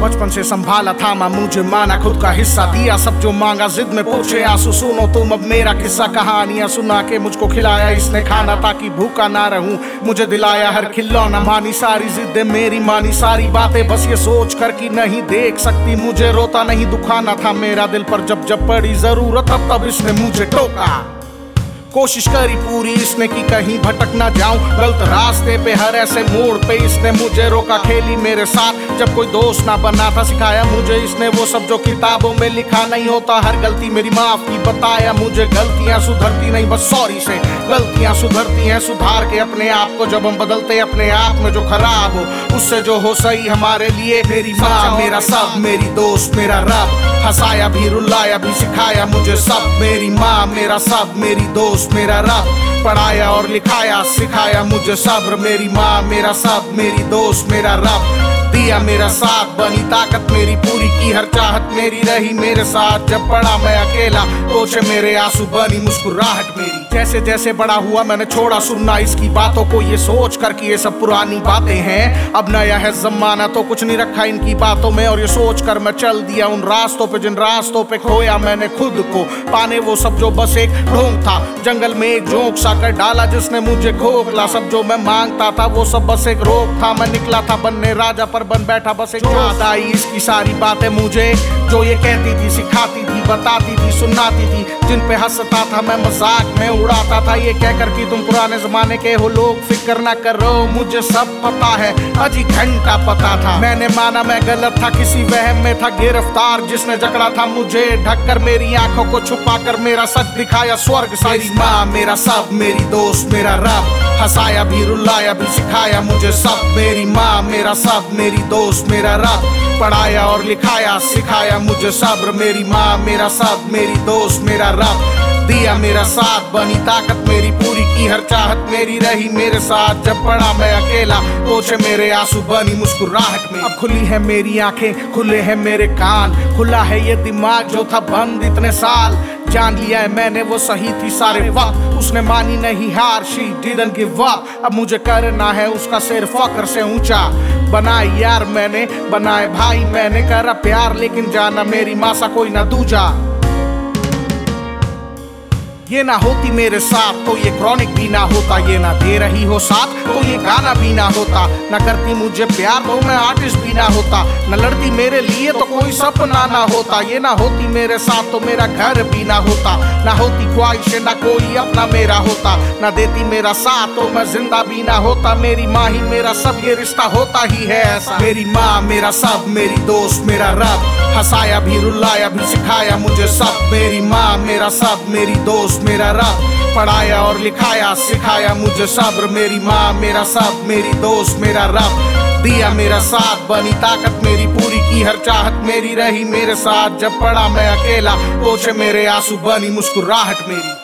बचपन से संभाला था मैं, मुझे माना खुद का हिस्सा दिया, सब जो मांगा जिद में पूछे आंसू। सुनो तुम अब मेरा किस्सा, कहानियां सुना के मुझको खिलाया इसने खाना, ताकि भूखा ना रहूं। मुझे दिलाया हर खिलौना, मानी सारी जिद्दें मेरी, मानी सारी बातें, बस ये सोच कर कि नहीं देख सकती मुझे। रोता नहीं दुखाना था मेरा दिल पर, जब जब पड़ी जरूरत तब इसने मुझे टोका। कोशिश करी पूरी इसने कि कहीं भटक ना जाऊं गलत रास्ते पे, हर ऐसे मोड़ पे इसने मुझे रोका। खेली मेरे साथ जब कोई दोस्त ना बना था, सिखाया मुझे इसने वो सब जो किताबों में लिखा नहीं होता। हर गलती मेरी माफ की, बताया मुझे गलतियां सुधरती नहीं बस सॉरी से, गलतियां सुधरती हैं सुधार के अपने आप को। जब हम बदलते अपने आप में जो खराब हो उससे जो हो सही हमारे लिए। मेरी माँ मेरा सब, मेरी दोस्त मेरा रब, हंसाया भी रुलाया भी सिखाया मुझे सब। मेरी माँ मेरा सब, मेरी दोस्त मेरा रब, पढ़ाया और लिखाया सिखाया मुझे सब्र। मेरी माँ मेरा सब, मेरी दोस्त मेरा रब, दिया मेरा साथ, बनी ताकत मेरी पूरी की हर चाहत मेरी रही मेरे साथ। जब पड़ा मैं अकेला पोछे मेरे आंसू, बनी मुस्कुराहट मेरी। जैसे जैसे बड़ा हुआ मैंने छोड़ा सुनना इसकी बातों को, ये सोच कर कि ये सब पुरानी बातें हैं, अब नया है जमाना तो कुछ नहीं रखा इनकी बातों में। और ये सोच कर मैं चल दिया उन रास्तों पे जिन रास्तों पे खोया मैंने खुद को, पाने वो सब जो बस एक ढोंग था। जंगल में एक जोंक सा कर डाला जिसने मुझे खोखला, सब जो मैं मांगता था वो सब बस एक रोक था। मैं निकला था बनने राजा पर बन बैठा बस एक याद आई इसकी सारी बातें मुझे, जो ये कहती थी सिखाती थी बताती थी सुनाती थी, जिन पे हंसता था मैं मजाक में उड़ाता था। ये कहकर कि तुम पुराने जमाने के हो लोग फिक्र ना करो, मुझे सब पता है अजी घंटा पता था। मैंने माना मैं गलत था, किसी वहम में था गिरफ्तार, जिसने जकड़ा था मुझे ढककर मेरी आंखों को छुपा कर मेरा सच दिखाया स्वर्ग सा। मेरी माँ मेरा सब, मेरी दोस्त मेरा रब, हंसाया भी रुलाया भी सिखाया मुझे सब। मेरी माँ मेरा सब, मेरी दोस्त मेरा रब, पढ़ाया और लिखाया सिखाया मुझे सब्र। मेरी माँ मेरा सब, मेरी दोस्त मेरा रब, दिया मेरा साथ, बनी ताकत मेरी पूरी की हर चाहत मेरी रही मेरे साथ। जब पड़ा मैं अकेला पोछे मेरे आंसू, बनी मुस्कुराहट में। अब खुली है मेरी आंखें, खुले हैं मेरे कान, खुला है ये दिमाग जो था बंद इतने साल। जान लिया है मैंने वो सही थी सारे वक्त, उसने मानी नहीं हार, शी डिडंट गिव अप। अब मुझे करना है उसका सिर फक्र से ऊंचा, बनाए यार मैंने बनाए भाई मैंने, करा प्यार लेकिन जाना मेरी माँ सा कोई ना दूजा। ये ना होती मेरे साथ तो ये क्रॉनिक भी ना होता, ये ना दे रही हो साथ तो ये गाना भी ना होता, ना करती मुझे प्यार तो मैं आर्टिस्ट भी ना होता, न लड़ती मेरे लिए तो कोई सपना ना होता। ये ना होती मेरे साथ तो मेरा घर भी ना होता, ना होती ख्वाहिशें ना कोई अपना मेरा होता, ना देती मेरा साथ तो मैं जिंदा भी ना होता। मेरी माँ ही मेरा सब, ये रिश्ता होता ही है ऐसा। मेरी माँ मेरा सब, मेरी दोस्त मेरा रब, हंसाया भी रुलाया भी सिखाया मुझे सब। मेरी माँ मेरा सब, मेरी दोस्त मेरा रब, पढ़ाया और लिखाया सिखाया मुझे सब्र। मेरी माँ मेरा सब, मेरी दोस्त मेरा रब, दिया मेरा साथ, बनी ताकत मेरी पूरी की हर चाहत मेरी रही मेरे साथ। जब पड़ा मैं अकेला पोछे मेरे आंसू, बनी मुस्कुराहट मेरी।